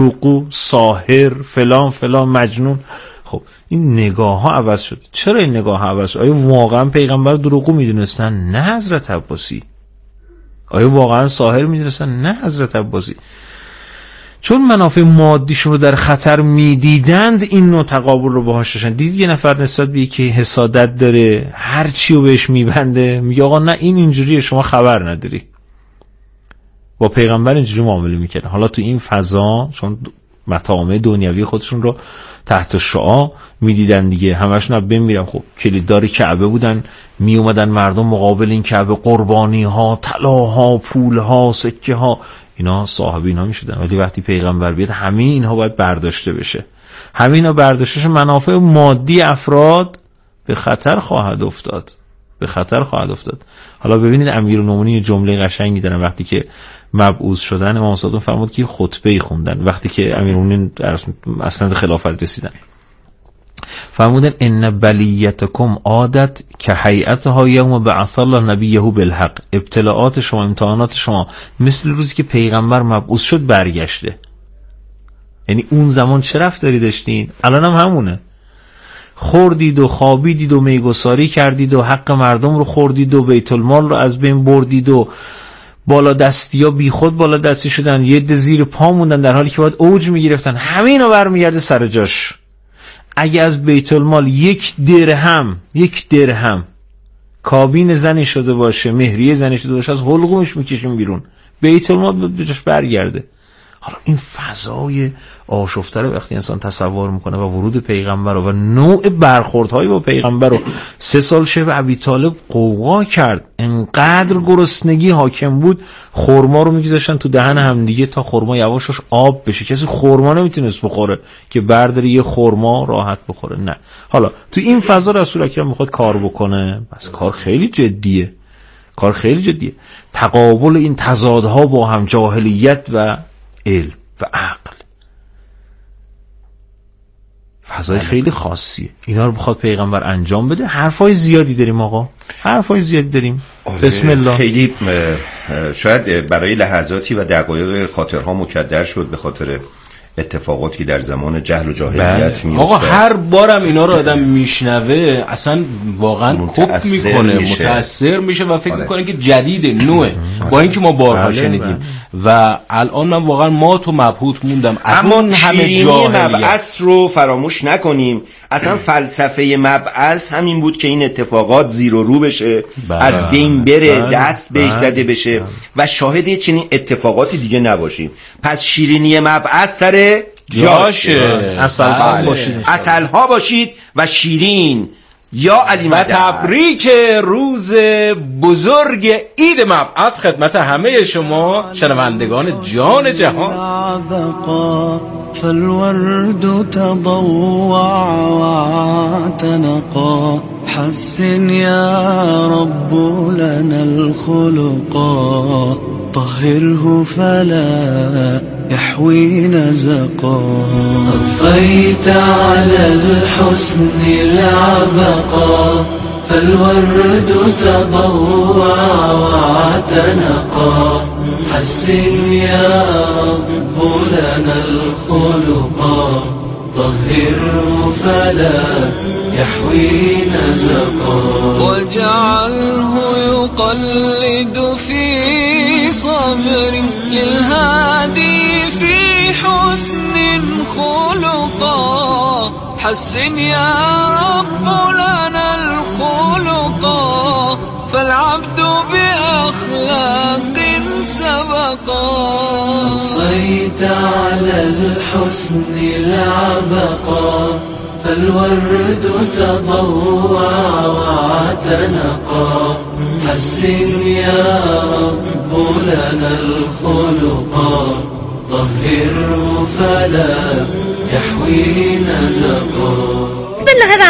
دروغگو، ساحر، فلان فلان، مجنون. خب این نگاه ها عوض شد. چرا این نگاه ها عوض شد؟ آیا واقعا پیغمبر دروغگو میدونستن؟ نه حضرت عباسی. آیا واقعا ساحر میدونستن؟ نه حضرت عباسی. چون منافع مادیشون رو در خطر میدیدند این نوع تقابل رو باهاش داشتن. دید یه نفر نسبت به یکی حسادت داره، هر چی رو بهش میبنده، میگه آقا نه این اینجوریه، شما خبر نداری. با پیغمبر اینجوری معامله میکنه. حالا تو این فضا چون مطامع دنیوی خودشون رو تحت شعاع میدیدن دیگه، همشون از بین میرن. خب کلیددار کعبه بودن، می اومدن مردم مقابل این کعبه قربانی ها، طلاها، پول ها، سکه ها، اینا صاحب اینا میشدن. ولی وقتی پیغمبر بیاد همه اینها باید برداشته بشه. همه اینا برداشته بشه، منافع مادی افراد به خطر خواهد افتاد. به خطر خواهد افتاد. حالا ببینید امیرالمومنین یه جمله قشنگی دارن وقتی که مبعوث شدن، امام صادق فرمود که خطبه‌ای خوندن وقتی که امیرالمومنین اصلا خلافت رسیدن. فرمودن ان بلیتکم عادت که هیئتها یوم بعث الله نبیه بالحق. ابتلاعات شما، امتحانات شما مثل روزی که پیغمبر مبعوث شد برگشته. یعنی اون زمان چه رفتاری داشتین؟ الان هم همونه. خوردید و خوابیدید و میگساری کردید و حق مردم رو خوردید و بیت المال رو از بین بردید و بالا دستی ها بی خود بالا دستی شدن، یه ده زیر پا موندن در حالی که باید اوج میگرفتن. همه اینا برمیگرده سر جاش. اگه از بیت المال یک درهم کابین زنی شده باشه، مهریه زنی شده باشه، از حلقومش میکشیم بیرون، بیت المال به جاش برگرده. حالا این فضای آشفته رو وقتی انسان تصور میکنه و ورود پیغمبر و نوع برخوردهای با پیغمبر رو 3 سال شب ابی طالب قوقا کرد، انقدر گرسنگی حاکم بود خرما رو میگذاشتن تو دهن هم دیگه تا خرما یواشش آب بشه. کسی خرما نمیتونست بخوره که برداره یه خرما راحت بخوره. نه. حالا تو این فضا رسول اکرم میخواد کار بکنه، بس کار خیلی جدیه. تقابل این تضادها با هم، جاهلیت و علم و عقل، فضای خیلی خاصیه. اینا رو بخواد پیغمبر انجام بده. حرفای زیادی داریم آقا، حرفای زیادی داریم. بسم الله. خیلی شاید برای لحظاتی و دقایق خاطرها مکدر شد به خاطر اتفاقاتی در زمان جهل و جاهلیت میفته. آقا هر بارم اینا رو آدم میشنوه اصلا واقعا کپ میکنه، متاثر میشه و فکر میکنه که جدیده، نوعه، با اینکه ما بارها شنیدیم. و الان من واقعا مات و مبهوت موندم. اما شیرینی مبعث رو فراموش نکنیم. اصلا فلسفه مبعث همین بود که این اتفاقات زیر و رو بشه، از بین بره، دست بهش زده بشه و شاهد یه چنین اتفاقاتی دیگه نباشیم. پس شیرینی مبعث سر جاشه. عسل‌ها باشید و شیرین. یا علی و تبریک روز بزرگ عید مبعث خدمت همه شما شنوندگان جان جهان. فالورد تضوع واعتنقا حسن يا رب لنا الخلقا طهره فلا يحوي نزقا أضفيت على الحسن العبقا فالورد تضوع واعتنقا حسن يا رب لنا الخلقا طهره فلا يحوي نزقا واجعله يقلد في صبر للهادي في حسن خلقا حسن يا رب لنا الخلقا فالعبد بأخلاق سبقا أضفيت على الحسن العبقا فالورد تضوع واعتنقا حسن يا رب لنا الخلقا طهره فلا يحوي نزقا. بسم الله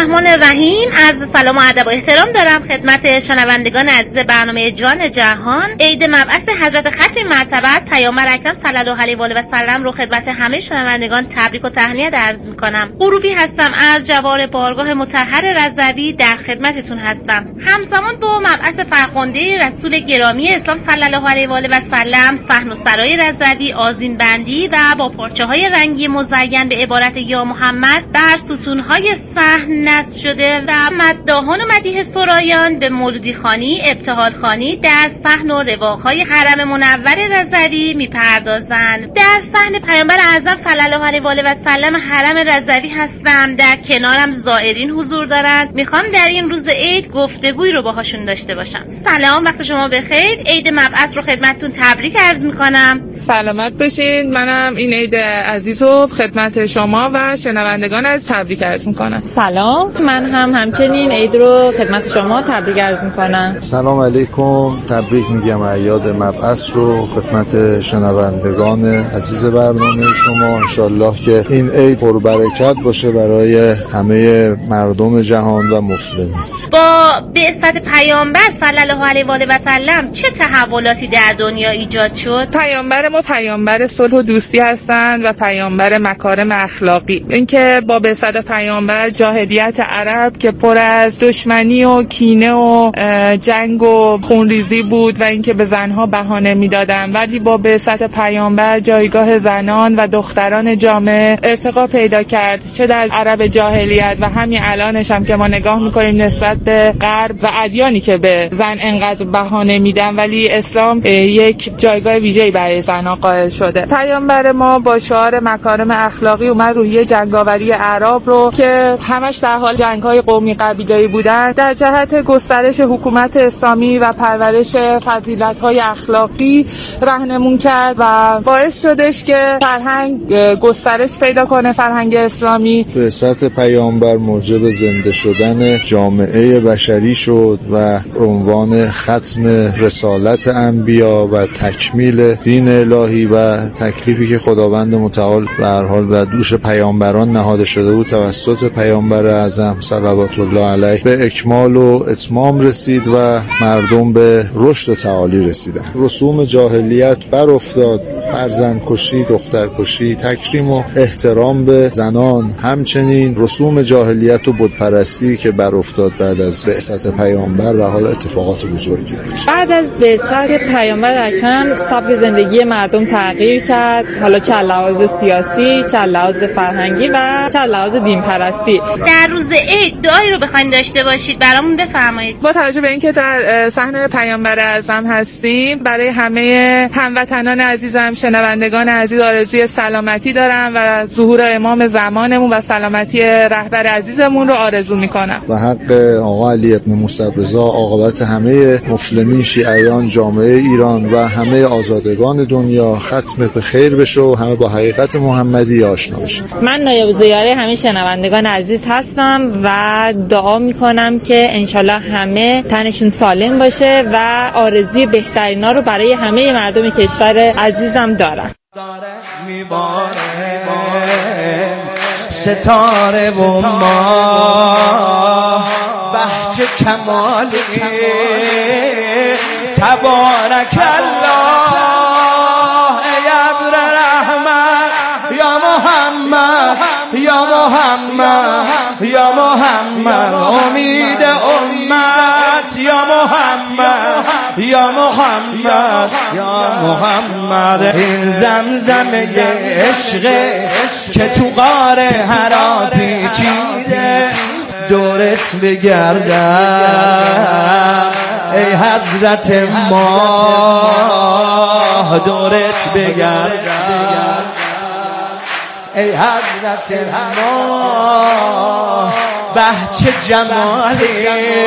الرحمن الرحیم. عرض سلام و ادب و احترام دارم خدمت شنوندگان عزیز برنامه جان جهان. عید مبعث حضرت ختم مرتبت پیامبر اکرم صلی الله علیه و آله و سلم رو خدمت همه شنوندگان تبریک و تهنیت عرض می‌کنم. غروبی هستم از جوار بارگاه مطهر رضوی در خدمتتون هستم. همزمان با مبعث فرخنده رسول گرامی اسلام صلی الله علیه و آله و سلم، صحن و سرای رضوی آذین بندی و با پارچه‌های رنگی مزین به عبارت یا محمد بر ستون‌های صحن نصب شده و مداحان و مدیح سرایان به مولودی خوانی، ابتهال خوانی در صحن و رواق‌های حرم منور رضوی می‌پردازند. در صحن پیامبر اعظم صلی الله علیه و آله و سلم حرم رضوی هستم. در کنارم زائرین حضور دارند. میخوام در این روز عید گفتگویی رو باهاشون داشته باشم. سلام، وقت شما بخیر. عید مبعث رو خدمتتون تبریک عرض می‌کنم. سلامت باشین. منم این عید عزیز رو خدمت شما و شنوندگان از تبریک عرض می‌کنم. سلام، من هم همچنین عید رو خدمت شما تبریک عرض می‌کنم. سلام علیکم، تبریک میگم اعیاد مبعث رو خدمت شنوندگان عزیز برنامه شما. انشالله که این عید پربرکت باشه برای همه مردم جهان و مسلمین. با بعثت پیامبر صلی الله علیه و آله و سلم چه تحولاتی در دنیا ایجاد شد؟ پیامبر ما پیامبر صلح و دوستی هستند و پیامبر مکارم اخلاقی. اینکه با بعثت پیامبر جاهلیت عرب که پر از دشمنی و کینه و جنگ و خونریزی بود و اینکه به زنها بهانه میدادن، ولی با بعثت پیامبر جایگاه زنان و دختران جامعه ارتقا پیدا کرد، چه در عرب جاهلیت و همین الانش هم که ما نگاه میکنیم نسبت به غرب و ادیانی که به زن انقدر بهانه میدن، ولی اسلام یک جایگاه ویژه‌ای برای زنها قائل شده. پیامبر ما با شعار مکارم اخلاقی اومد روحیه جنگاوری اعراب رو که همش در حال جنگ‌های قومی قبیله‌ای بودن در جهت گسترش حکومت اسلامی و پرورش فضیلت‌های اخلاقی راهنمون کرد و باعث شدش که فرهنگ گسترش پیدا کنه، فرهنگ اسلامی. بعثت پیامبر موجب زنده شدن جامعه بشری شد و عنوان ختم رسالت انبیا و تکمیل دین الهی و تکلیفی که خداوند متعال به هر حال و دوش پیامبران نهاده شده بود توسط پیامبر اعظم صلوات الله علیه به اکمال و اتمام رسید و مردم به رشد تعالی رسیدن. رسوم جاهلیت بر افتاد، فرزند کشی، دختر کشی، تکریم و احترام به زنان، همچنین رسوم جاهلیت و بت پرستی که بر افتاد بعد از بعثت پیامبر و حالا اتفاقات بزرگی بود. بعد از بعثت پیامبر اکرم سبک زندگی مردم تغییر کرد، حالا چه لحاظ سیاسی، چه لحاظ فرهنگی و چه لحاظ دین پرستی. در روز عید دعایی رو بخواید داشته باشید برامون بفرمایید. با توجه به اینکه در صحن پیامبر اعظم هستیم، برای همه هموطنان عزیزم، شنوندگان عزیز آرزوی سلامتی دارم و ظهور امام زمانمون و سلامتی رهبر عزیزمون رو آرزو میکنم. و حق آقا علی ابن موسی رضا عاقبت همه مسلمین، شیعیان، جامعه ایران و همه آزادگان دنیا ختم به خیر بشه و همه با حقیقت محمدی آشنا بشن. من نایب زیاره همه شنوندگان عزیز هستم و دعا میکنم که انشالله همه تنشون سالم باشه و آرزوی بهترینا رو برای همه مردم کشور عزیزم دارم. ستاره و ما بهجه کمالی تبارک الله ای ابر رحمت یا محمد یا محمد یا محمد امید امت یا محمد یا محمد یا محمد این زمزمه عشق که تو غار حرا پیچیده دورت بگردم ای حضرت ما دورت بگردم ای حضرت ما بهچه جمالی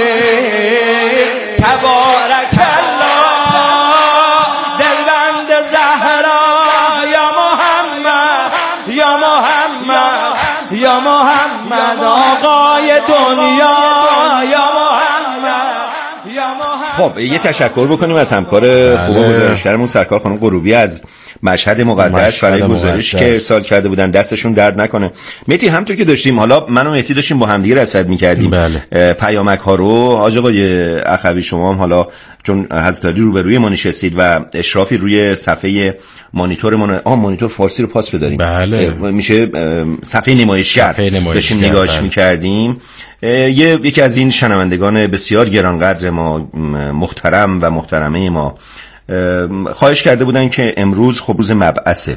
تبارک الله دلبند زهرا یا محمد یا محمد یا محمد آقای دنیا یا محمد یا محمد خب یه تشکر بکنیم از همکار خوب گزارشگرمون سرکار خانم غروبی از مشهد مقدس برای گزارش که ارسال کرده بودن، دستشون درد نکنه. مهدی همونطور که داشتیم، حالا من و مهدی داشتیم با همدیگه رصد می‌کردیم پیامک ها رو. حاج آقای اخوی شما هم حالا چون حضرت علی روبروی ما نشستید و اشرافی روی صفحه مانیتور مانیتور فارسی رو پاس بداریم، میشه صفحه نمایشگر داشتیم نگاهش می‌کردیم. یکی از این شنوندگان بسیار گرانقدر ما، محترم و محترمه ما، خواهش کرده بودن که امروز خب روز مبعثه،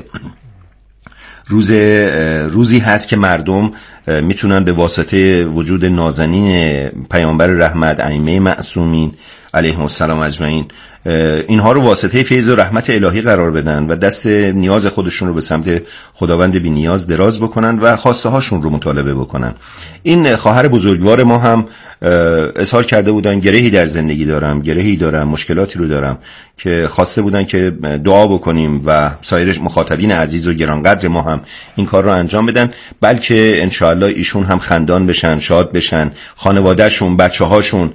روزی هست که مردم میتونن به واسطه وجود نازنین پیامبر رحمت، ائمه معصومین علیهم السلام اجمعین، اینها رو واسطه فیض و رحمت الهی قرار بدن و دست نیاز خودشون رو به سمت خداوند بی نیاز دراز بکنن و خواسته هاشون رو مطالبه بکنن. این خواهر بزرگوار ما هم اظهار کرده بودن گرهی در زندگی دارم، گرهی دارم، مشکلاتی رو دارم، که خواسته بودن که دعا بکنیم و سایر مخاطبین عزیز و گرانقدر ما هم این کار رو انجام بدن، بلکه انشاءالله ایشون هم خندان بشن، شاد بشن، خانوادهشون، بچه‌هاشون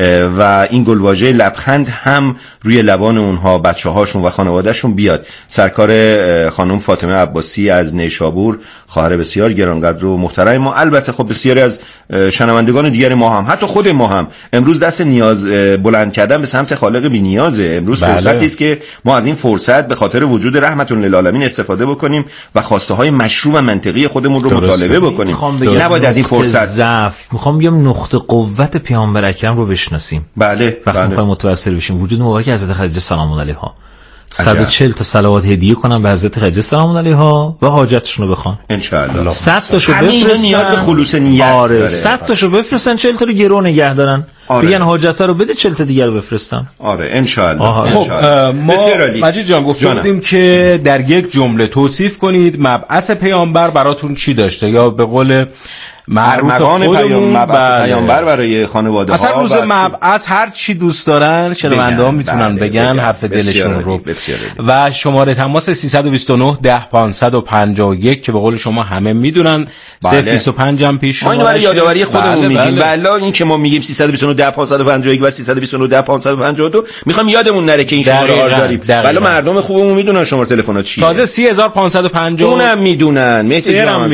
و این گلواژه لبخند هم روی لبان اونها، بچه‌هاشون و خانوادهشون بیاد. سرکار خانم فاطمه عباسی از نیشابور، خواهر بسیار گرانقدر و محترم ما، البته خب بسیاری از شنوندگان دیگر ما هم، حتی خود ما هم امروز دست نیاز بلند کردن به سمت خالق بی نیازه. امروز فرصتی است که ما از این فرصت به خاطر وجود رحمت للعالمین استفاده بکنیم و خواسته های مشروع و منطقی خودمون رو مطالبه بکنیم. نباید از این فرصت ضعف، میخوام بگم نقطه قوت پیامبر اکرم رو بشناسیم. بله، وقتی میخوایم متوسل بشیم، وجود مبارک حضرت خدیجه سلام علیها، 140 تا صلوات هدیه کنم به حضرت خدیجه سلام علیها و حاجتشون رو بخوان ان شاء الله. 100 تاشو بفرستن، نیاز به خلوص نیت داره. 100 تاشو بفرستن، 40 تا رو گرو نگه دارن. بگن حاجتا رو بده، 40 تا دیگر رو بفرستن. ان شاء الله. خب ما مجید جان گفتیم که در یک جمله توصیف کنید مبعث پیامبر براتون چی داشته، یا به قول معروف خودمون پیامبر برای خانواده ها. اصلا روز مبعث هر چی دوست دارن شنونده‌ها میتونن بگن حرف دلشون رو. و شماره تماس 329 10 551 که به قول شما همه میدونن، 025 هم پیش شما. ما اینو برای یادآوری خودمون میگیم. والا این که ما میگیم 329 10 551 و 329 10 552 میخوام یادمون نره که این شماره ها داریم. والا مردم خوبمون میدونن شماره تلفن چیه. تازه 30550 اونم میدونن. مهدی جان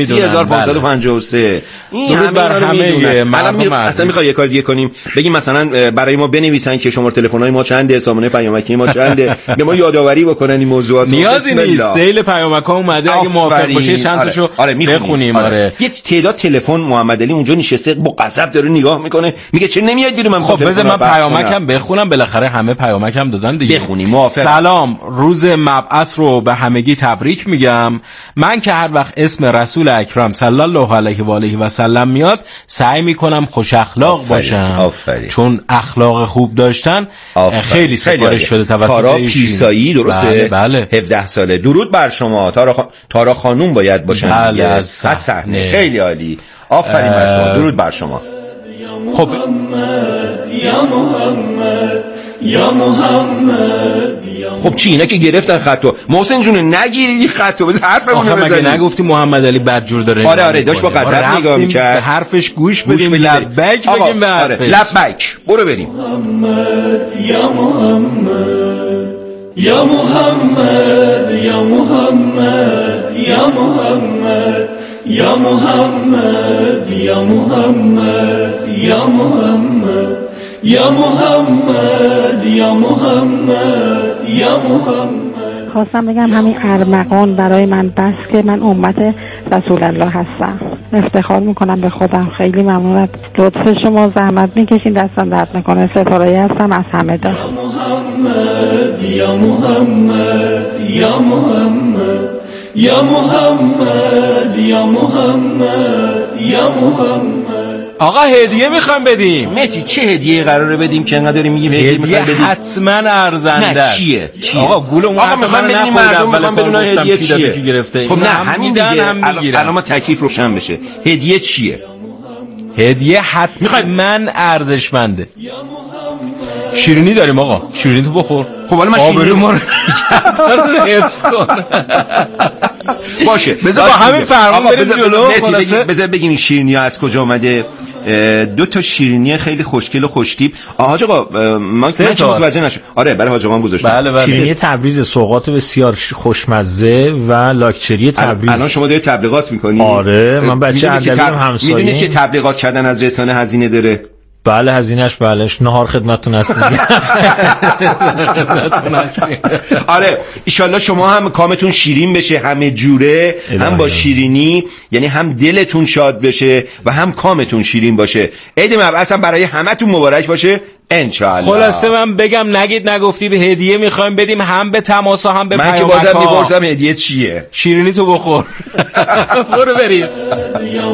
3553 این همه مردم اصلا میخوای یه کار دیگه کنیم، بگیم مثلا برای ما بنویسن که شماره تلفن‌های ما چنده، سامانه پیامکی ما چنده، به ما یادآوری بکنن این موضوعات. نیازی نیست، سیل پیامک‌ها اومده، اگه موافق باشی چند تاشو بخونیم. یه تعداد تلفن محمد علی اونجا نشسته با غضب داره نگاه میکنه، میگه چه نمیاد بیرون. من خب بذار من پیامکم بخونم، بالاخره همه پیامکم دادن دیگه. بخونیم. موافق. سلام، روز مبعث رو به همگی تبریک میگم. من که هر وقت اسم رسول اکرم صلی الله علیه و آله و سلم میاد سعی میکنم خوش اخلاق باشم. چون اخلاق خوب داشتن خیلی سفارش شده توسط پیسایی. درسته؟ بله. 17 ساله. درود بر شما. تارا خانوم باید باشن. بله. از صحنه. خیلی عالی. آفرین بر شما. درود بر شما. خب یا محمد یا محمد. خب چی اینا که گرفتن خطو؟ محسن جون نگیری خطو، بذار حرفمون رو بزنیم. مگه نگفتی محمد علی بدجور داره؟ آره داشت با غضب نگاه می‌کرد. به حرفش گوش بدیم، لبیک بگیم به حرفش. لبیک. برو بریم. یا محمد یا محمد یا محمد یا محمد یا محمد یا محمد یا محمد یا محمد یا محمد یا محمد. خواستم بگم همین ارمغان برای من بس که من امت رسول الله هستم. افتخار میکنم به خودم. خیلی ممنون از لطف شما، زحمت میکشین، دستم درد نکنه. ستاره هستم از همه جا. یا محمد یا محمد یا محمد یا محمد یا محمد یا محمد. آقا هدیه میخوام بدیم. مهدی چه هدیه قراره بدیم که انقدر داریم میگیم هدیه میخوام بدیم؟ حتما ارزنده. نه چیه؟ آقا گولمون آقا میخوام بدیم مردم، میخوام بدون هدیه چیه؟ خب نه همین دیگه. الان ما تکلیف روشن بشه. هدیه چیه؟ هدیه حتما ارزشمنده. شیرینی داریم آقا، شیرینی تو بخور. خب حالا من شیرینی ما رو حفظ کن. باشه بذار با همین فرمان بریم جلو. بذار بگیم این شیرینی ها از کجا اومده. دو تا شیرینی خیلی خوشگل و خوشتیپ. حاج آقا من که متوجه نشدم. آره برای حاج آقا هم گذاشتم. بله شیرینی تبریز سوغات بسیار خوشمزه و لاکچری تبریز. الان شما دارید تبلیغات میکنید؟ آره من بچه اردبیلم همسایه. میدونید که تبلیغات کردن از رسانه هزینه داره؟ بله هزینهش بله نهار خدمتتون هستیم. آره ایشالله شما هم کامتون شیرین بشه همه جوره، هم با شیرینی، یعنی هم دلتون شاد بشه و هم کامتون شیرین باشه. عید مبعث هم برای همتون مبارک باشه انشالله. خلاصه من بگم نگید نگفتی به هدیه میخوایم بدیم، هم به تماسا هم به من که بازم میپرسم هدیه چیه؟ شیرینی تو بخور. برو بریم. یا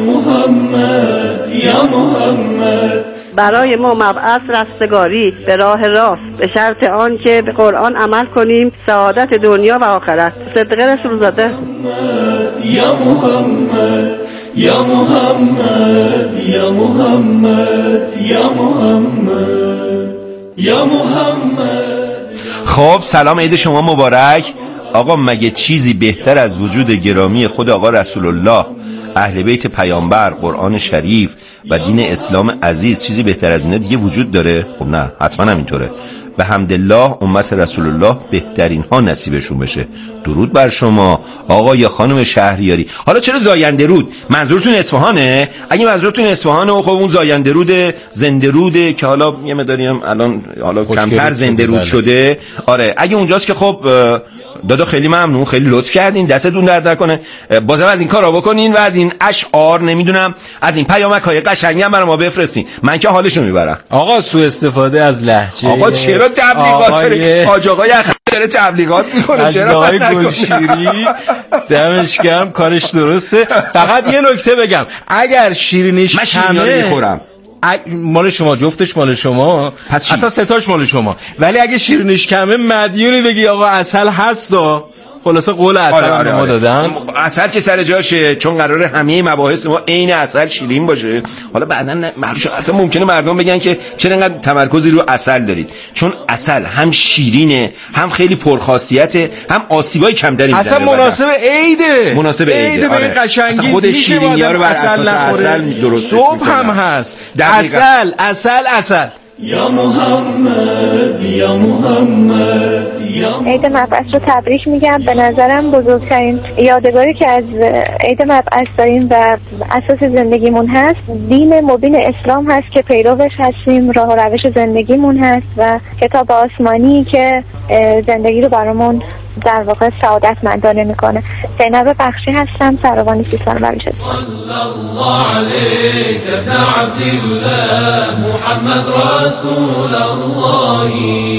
محمد یا محمد برای ما مبعث رستگاری به راه راست، به شرط آن که به قرآن عمل کنیم، سعادت دنیا و آخرت. صدق رسول زاده. یا محمد یا محمد یا محمد یا محمد یا محمد. خب سلام، عید شما مبارک. آقا مگه چیزی بهتر از وجود گرامی خود آقا رسول الله، اهل بیت پیامبر، قرآن شریف و دین اسلام عزیز، چیزی بهتر از اینه دیگه وجود داره؟ خب نه، حتما همینطوره. به حمدالله امت رسول الله بهترین ها نصیبشون بشه. درود بر شما آقا یا خانم شهریاری. حالا چرا زاینده رود؟ منظورتون اصفهانه؟ اگه منظورتون اصفهانه خب اون زاینده رود زنده روده که حالا یه مقداری هم الان کمتر زنده رود شده. آره اگه اونجاست که خب دادا خیلی ممنون، خیلی لطف کردین، دستتون درد نکنه. بازم از این کارا بکنین و از این اشعار نمیدونم از این پیامک‌های قشنگی هم برای ما بفرستین، من که حالشو میبرم. آقا سوء استفاده از لهجه. آقا چرا تبلیغات داره؟ حاج آقای داره تبلیغات میکنه، چرا آقای گلشیری دمش گرم کارش درسته. فقط یه نکته بگم، اگر شیرینیش کمه میخورم مال شما، جفتش مال شما، اصلا ستاش مال شما، ولی اگه شیرینیش کمه مدیونی بگی آقا عسل هست. خلاصه قول عسل ما دادن. عسل که سر جاشه، چون قراره همه مباحث ما عین عسل شیرین باشه. حالا بعداً اصلا ممکنه مردم بگن که چرا انقدر تمرکزی رو عسل دارید، چون عسل هم شیرینه، هم خیلی پرخاصیته، هم آسیبای کمتری میزنه. اصلا مناسب عیده، مناسب عیده. به این قشنگی خود شیرینی‌ها رو بر اساس عسل درست صبح هم هست عسل عسل عسل. یا محمد یا محمد یا عید مبعث رو تبریک میگم. به نظرم بزرگترین یادگاری که از عید مبعث داریم و اساس زندگیمون هست، دین مبین اسلام هست که پیروش هستیم، راه و روش زندگیمون هست و کتاب آسمانی که زندگی رو برامون در واقع سعادتمندانه میکنه. زینب بخشی هستم، سروانی سیستان بلوچستان. صلی الله علیک ابن عبدالله محمد رسول الله.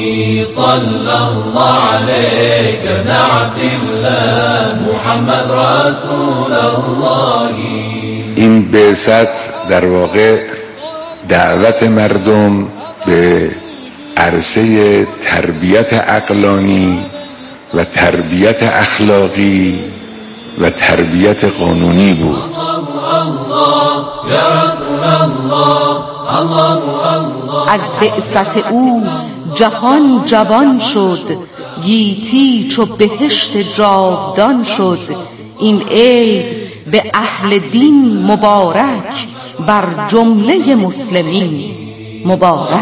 صلی الله علیک ابن عبدالله محمد رسول الله. این بعثت در واقع دعوت مردم به عرصه تربیت عقلانی و تربیت اخلاقی و تربیت قانونی بود. از بعثت او جهان جوان شد، گیتی چو بهشت جاودان شد. این عید به اهل دین مبارک، بر جمله مسلمین مبارک.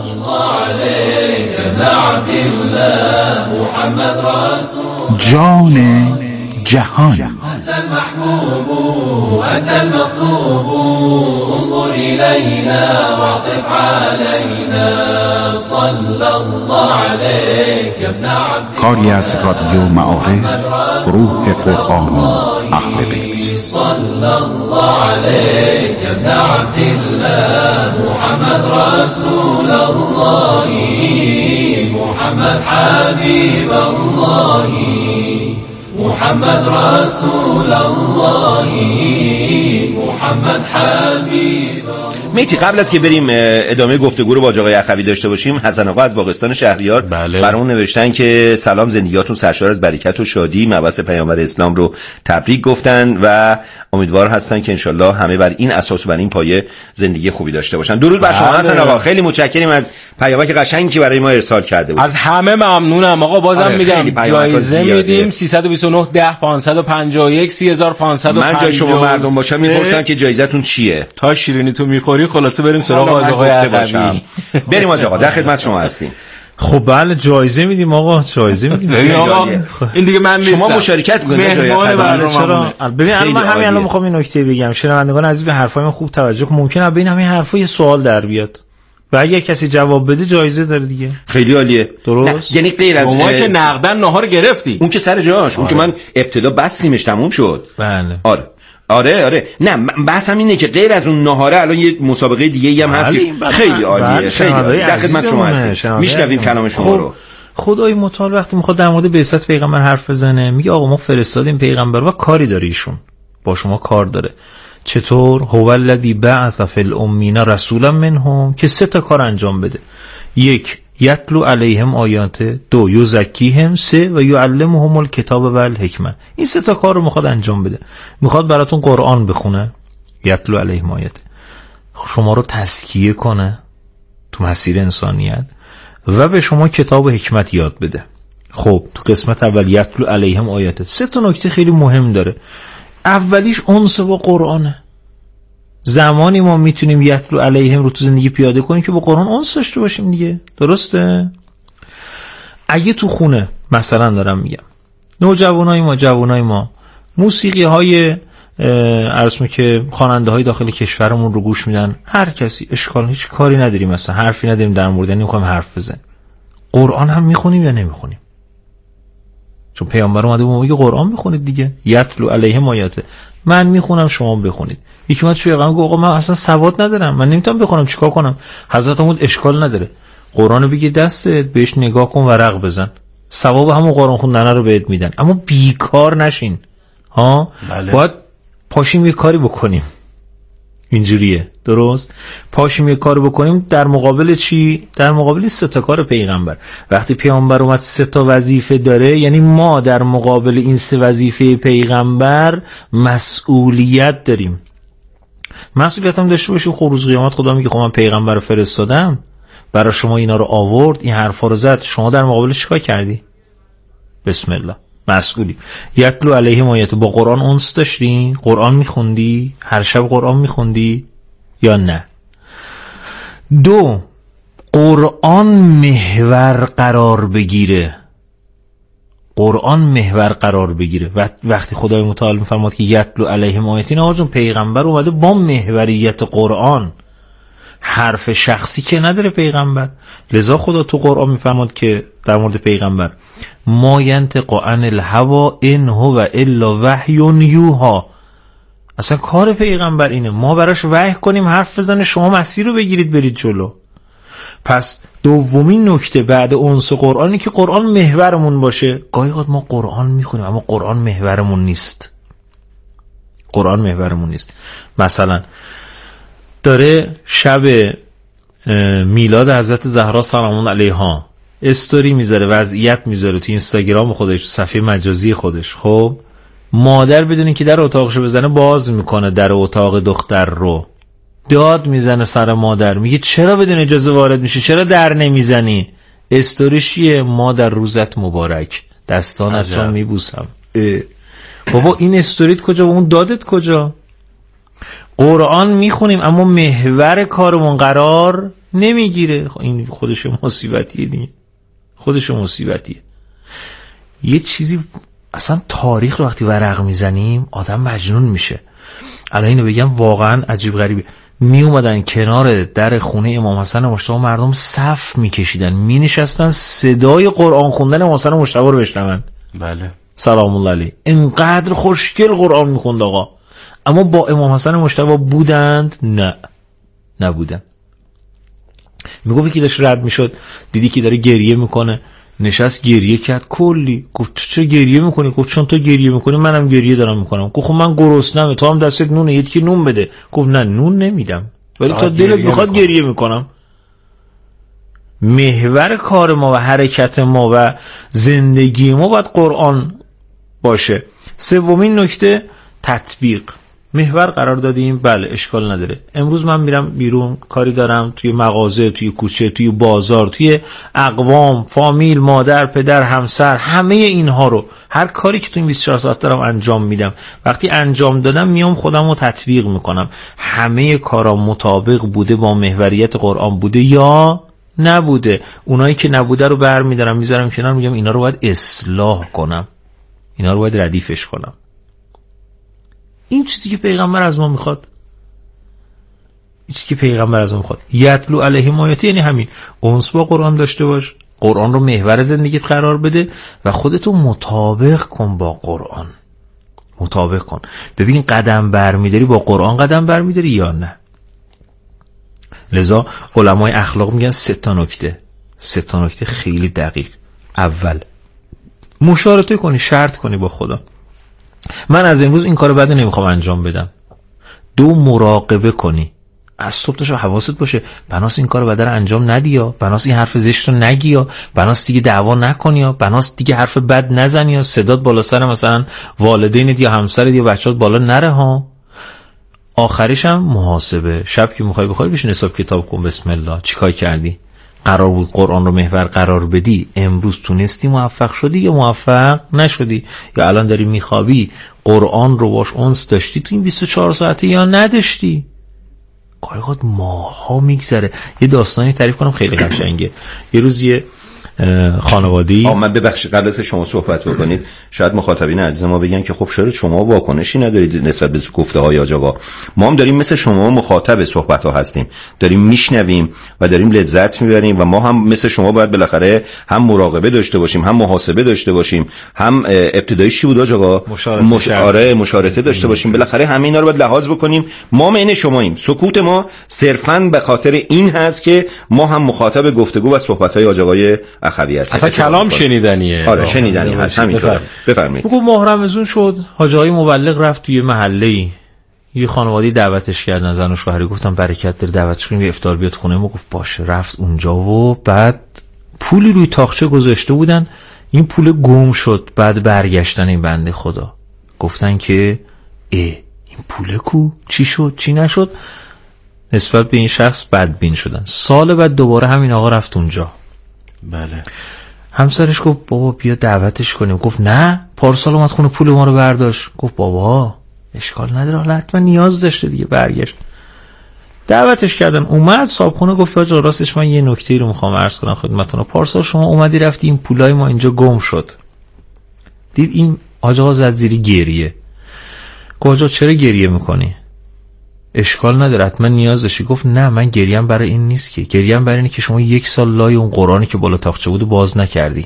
جان جهان. أنت المحبوب أنت المطلوب، انظر إلينا واعطف علينا. صلى الله عليك يا ابن عبد الله. کاری از رادیو معارف، گروه قرآنی اهل بیت. صلى الله عليك يا ابن عبد الله محمد رسول الله. محمد حبيب الله. محمد رسول الله. محمد حبیب. میتی قبل از که بریم ادامه گفتگو رو با آقای اخوی داشته باشیم، حسن آقا از باغستان شهریار برامون نوشتن که سلام، زندگیاتون سرشار از برکت و شادی، مبعث پیامبر اسلام رو تبریک گفتن و امیدوار هستن که انشالله همه بر این اساس و بر این پایه زندگی خوبی داشته باشن. درود بر شما حسن آقا، خیلی متشکریم از پیامک قشنگی که برای ما ارسال کرده بود. از همه ممنونم آقا. بازم میگم جایزه میدیم 329 10 551 30551. من جای شما مردم باشم میپرسم که جایزتون چیه؟ تا شیرینی تو میخوری خلاصه بریم سراغ آقای عقبی. بریم آقا، در خدمت شما هستیم. خب بله جایزه میدیم آقا، جایزه میدیم. این دیگه من نیستم. شما مشارکت میکنید جای چرا؟ ببین من همین الان میخوام این نکته بگم. شنوندگان عزیز به حرفای من خوب توجه کن. ممکنه ببین همین حرفا یه سوال در بیاد و اگه کسی جواب بده جایزه داره دیگه. خیلی عالیه. درست؟ یعنی غیر از ما که نقدن ناهار گرفتی. اون که سر جاش، اون که من ابتدا بسیمش تموم شد. بله. آره نه بحثم اینه که غیر از اون ناهاره الان یه مسابقه دیگه هم هست. خیلی عالیه. خیلی در خدمت شما هستیم. میشنویم کلام شما رو. خدای متعال وقتی میخواد در مورد بعثت پیغمبر حرف بزنه میگه آقا ما فرستادیم پیغمبر و کاری داره ایشون با شما کار داره. چطور؟ هو الذی بعث فی الامین رسولا منهم، که 3 تا کار انجام بده. 1 یتلو علیهم آیات، 2 یزکیهم، 3 و یعلمهم الکتاب و الحکمه. این 3 تا کار رو میخواد انجام بده. میخواد براتون قرآن بخونه، یتلو علیهم آیات، شما رو تزکیه کنه تو مسیر انسانیت و به شما کتاب و حکمت یاد بده. خب تو قسمت اول یتلو علیهم آیات 3 تا نکته خیلی مهم داره. اولیش انس با قرآنه. زمانی ما میتونیم یتلو علیهم رو تو زندگی پیاده کنیم که با قرآن انس داشته باشیم دیگه. درسته؟ اگه تو خونه مثلا دارم میگم جوانای ما موسیقی های عرضمه که خواننده های داخل کشورمون رو گوش میدن، هر کسی اشکال، هیچ کاری نداریم، مثلا حرفی نداریم در مورد، نمیخوایم حرف بزنیم. قرآن هم میخونیم یا نمیخونیم؟ چون پیامبر اومده به ما میگه قرآن بخونید دیگه. یتلو علیهم آیاته، من میخونم شما بخونید. یکی اومد پیغمبر گفت آقا من اصلا سواد ندارم، من نمیتونم بخونم، چیکار کنم؟ حضرت محمد اشکال نداره، قرآنو بگی دستت، بهش نگاه کن، ورق بزن، ثواب همون قرآن خوندن رو بهت میدن. اما بیکار نشین ها. بله. باید پاشیم یه کاری بکنیم. اینجوریه. درست؟ پاشیم یه کار بکنیم. در مقابل چی؟ در مقابل 3 تا کار پیغمبر. وقتی پیغمبر اومد 3 تا وظیفه داره، یعنی ما در مقابل این 3 وظیفه پیغمبر مسئولیت داریم. مسئولیت هم داشته باشیم. خب روز قیامت خدا میگه خب من پیغمبر رو فرستادم، برای شما اینا رو آورد، این حرفا رو زد، شما در مقابلش چیکار کردی؟ بسم الله، مسئولی. یتلو علیهم آیات، با قرآن انس داشتی؟ قرآن میخوندی؟ هر شب قرآن میخوندی یا نه؟ 2 قرآن محور قرار بگیره. قرآن محور قرار بگیره. وقتی خدای متعال میفرماد که یتلو علیهم آیات، این آقا پیغمبر اومده با محوریت قرآن، حرف شخصی که نداره پیغمبر. لذا خدا تو قرآن میفرماد که در مورد پیغمبر ما ینطق عن الهوی ان هو الا وحی یوحی، اصلا کار پیغمبر اینه ما براش وحی کنیم، حرف بزنه، شما مسیر رو بگیرید برید جلو. پس دومین نکته بعد انس قرآنی که قرآن محورمون باشه. گاهی اوقات ما قرآن میخونیم اما قرآن محورمون نیست. قرآن محورمون نیست. مثلا داره شب میلاد حضرت زهرا سلام الله علیها استوری میذاره، وضعیت میذاره تو اینستاگرام خودش، صفحه مجازی خودش. خب مادر بدونین که در اتاقش بزنه باز میکنه در اتاق دختر رو، داد میزنه سر مادر، میگه چرا بدون اجازه وارد میشی، چرا در نمیزنی؟ استوریشیه مادر روزت مبارک، دستانت رو میبوسم. بابا این استوریت کجا و اون دادت کجا؟ قرآن میخونیم اما محور کارمون قرار نمیگیره. این خودش مصیبتیه دیگه، خودش مصیبتیه. یه چیزی اصلا تاریخ رو وقتی ورق میزنیم آدم مجنون میشه. الان اینو بگم واقعا عجیب غریبه. می اومدن کنار در خونه امام حسن مجتبی، مردم صف میکشیدن، می نشستن صدای قرآن خوندن امام حسن مجتبی رو بشنون. بله سلام الله علیه. اینقدر خوشگل قرآن میخوند آقا. اما با امام حسن مجتبی بودند؟ نه نبودن. میگفت که داشت رد میشد دیدی که داره گریه میکنه، نشست گریه کرد کلی. گفت تو چرا گریه میکنی؟ گفت چون تو گریه میکنی منم گریه دارم میکنم. گفت خب من گرسنمه، تو هم دستت نونه، یکی نون بده. گفت نه نون نمیدم ولی تا دلت میخواد گریه میکنم. محور کار ما و حرکت ما و زندگی ما باید قرآن باشه. سومین نکته تطبیق. محور قرار دادیم، بله اشکال نداره. امروز من میرم بیرون، کاری دارم توی مغازه، توی کوچه، توی بازار، توی اقوام، فامیل، مادر، پدر، همسر، همه اینها رو، هر کاری که توی 24 ساعت دارم انجام میدم. وقتی انجام دادم میام خودم رو تطبیق میکنم. همه کارام مطابق بوده با محوریت قرآن بوده یا نبوده؟ اونایی که نبوده رو برمیدارم میذارم کنار، میگم اینا رو باید اصلاح کنم، اینا رو باید ردیفش کنم. این چیزی که پیغمبر از ما میخواد، این چیزی که پیغمبر از ما میخواد. یتلو علیهم آیاتی یعنی همین، انس با قرآن داشته باش، قرآن رو محور زندگیت قرار بده و خودتو مطابق کن با قرآن، مطابق کن. ببین قدم برمیداری با قرآن قدم برمیداری یا نه. لذا علمای اخلاق میگن 3 نکته خیلی دقیق. اول، مشارطه کنی، شرط کنی با خدا، من از امروز این کارو بعد نمیخوام انجام بدم. 2، مراقبه کنی، از صبح تا شب حواست باشه بناس این کارو بعد انجام ندی، یا بناس این حرف زشت رو نگی، یا بناس دیگه دعوا نکنی، یا بناس دیگه حرف بد نزنی، یا صدات بالا سر مثلا والدینت یا همسرت یا بچه‌ات بالا نره ها. آخرش هم محاسبه. شب که میخوای بخوای بشین حساب کتاب کن، بسم الله چیکار کردی؟ قرار بود قرآن رو محور قرار بدی، امروز تونستی موفق شدی یا موفق نشدی؟ یا الان داری میخوابی قرآن رو باش انس داشتی تو این 24 ساعته یا نداشتی؟ کارگاه ماها میگذره. یه داستانی تعریف کنم خیلی قشنگه. یه روز یه خانواده‌ای، من ببخشید قبل از شما صحبت بکنید شاید مخاطبین عزیز ما بگن که خب چرا شما واکنشی ندارید نسبت به گفته‌های حاج آقا؟ ما هم داریم مثل شما مخاطب صحبت‌ها هستیم، داریم میشنویم و داریم لذت میبریم و ما هم مثل شما باید بالاخره هم مراقبه داشته باشیم، هم محاسبه داشته باشیم، هم ابتدایش چی بود حاج آقا؟ مشارطه داشته باشیم. بالاخره همه اینا رو باید لحاظ بکنیم. ما عین شماییم. سکوت ما صرفاً به خاطر این هست که ما هم مخاطب گفتگو و صحبت‌های حاج آقای اخوی هست. اصلا کلام شنیدنیه. آره شنیدنی هست. همینطور. بفرمایید. بگو ماه رمضان شد، حاج آقای مبلغ رفت توی محله‌ای، یه خانواده‌ای دعوتش کردن، زن و شوهری، گفتم برکت در دعوتش کنیم یه افطار بیاد خونه ما. گفت باشه. رفت اونجا و بعد پولی روی تاقچه گذاشته بودن، این پول گم شد. بعد برگشتن این بنده خدا گفتن که این پول کو؟ چی شد چی نشد؟ نسبت به این شخص بدبین شدن. سال بعد دوباره همین آقا رفت اونجا. بله. همسرش گفت بابا بیا دعوتش کنیم. گفت نه، پارسال اومد خونه پول ما رو برداشت. گفت بابا اشکال نداره، حالا حتما نیاز داشته دیگه. برگشت دعوتش کردن، اومد صاحبخونه گفت حاج راستش من یه نکته رو میخوام عرض کنم خدمتتون. پارسال شما اومدی رفتی این پولای ما اینجا گم شد. دید این حاج آقا زد زیر گریه. گفت حاج چرا گریه میکنی؟ اشکال نداره حتما نیاز داشتی. گفت نه من گریم برای این نیست، که گریم برای اینه که شما 1 سال لای اون قرآنی که بالا تاقچه بود باز نکردی.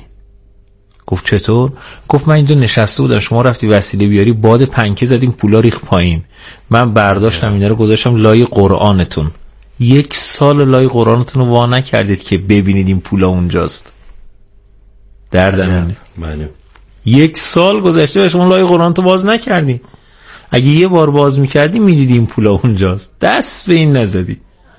گفت چطور؟ گفت من اینجا نشسته بودم، شما رفتی وسیله بیاری، باد پنکه زدیم پولا ریخ پایین، من برداشتم اینا رو گذاشتم لای قرآنتون. 1 سال لای قرآنتون رو وا نکردید که ببینید این پولا اونجاست. دردم اینه. 1 سال گذشته و شما لای قرآنتو باز نکردی. اگه یه بار باز میکردی میدیدی این پولا اونجاست، دست به این نزدی.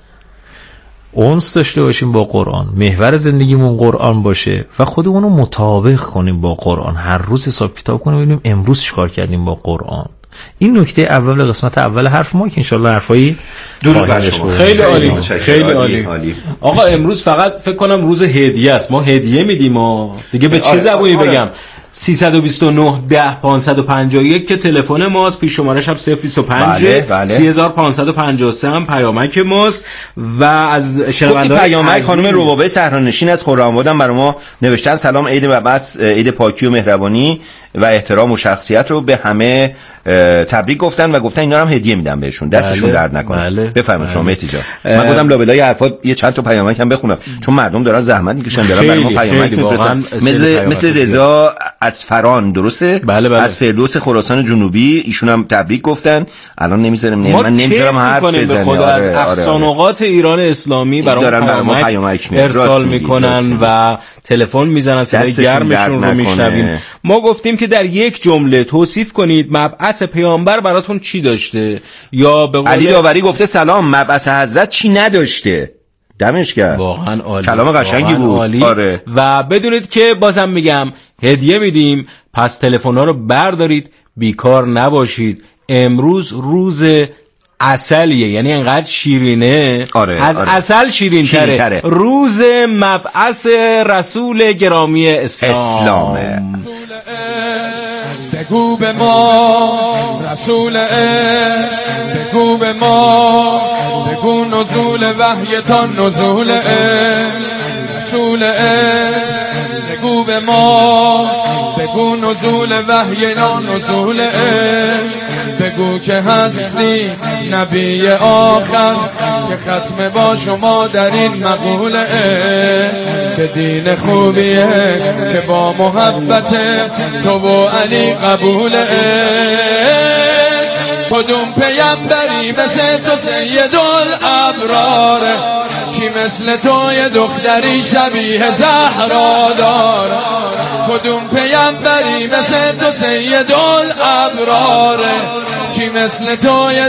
انس داشته باشیم با قرآن، محور زندگیمون قرآن باشه و خودمونو مطابق کنیم با قرآن. هر روز حساب کتاب کنیم ببینیم امروز چیکار کردیم با قرآن. این نکته اول قسمت اول حرف ما که انشالله حرفایی خیلی عالی، خیلی عالی. آقا امروز فقط فکر کنم روز هدیه است، ما هدیه میدیم دیگه. به چه زبونی بگم؟ 329 10 551 که تلفن ماست، پیش شمارش هم 025 3553 هم پیامک ماست. و از شنونده‌های پیامک خانم روبابه صحرانشین از خرم‌آباد هم برای ما نوشتن سلام، عید مبعث عید پاکی و مهربانی و احترام و شخصیت رو به همه تبریک گفتن و گفتن اینا رو هم هدیه میدم بهشون، دستشون درد نکنه. بفرمایید شما مهدی جان. من گفتم لابلای حرفات یه چند تا پیامک هم بخونم چون مردم دارن زحمت میکشن، دارن برای ما پیامک میفرستن. مثل رضا از فران، درسته؟ بله. از فردوس خراسان جنوبی، ایشون هم تبریک گفتن. الان نمیذارم من نمیذارم حرف بزنم. خدا از اقصانقات ایران اسلامی برای ما پیامک ارسال میکنن و تلفن میزنن، صدای گرمشون رو میشنویم. ما گفتیم که در یک جمله توصیف کنید مبعث پیامبر براتون چی داشته، یا به علی داوری گفته سلام مبعث حضرت چی نداشته. دمش گرم، واقعا عالی، کلام قشنگی بود. آره. و بدونید که بازم میگم هدیه میدیم، پس تلفن‌ها رو بردارید، بیکار نباشید. امروز روز عسلیه، یعنی انقدر شیرینه از عسل شیرین تره. روز مبعث رسول گرامی اسلامه. بگو به ما رسول عشق، بگو به ما، بگو نزول وحیتان نزول عشق، رسول عشق بگو به ما، بگو نزول وحیتان نزول عشق، بگو که هستی نبی آخر که ختم با شما در این مقوله عشق. چه دین خوبیه که با محبت تو و علی قبول عشق. کدوم پیمبری مثل تو سید الابراره، کی مثل تو یه دختری شبیه زهرا داره. کدوم پیمبری مثل تو سید الابراره، کی مثل تو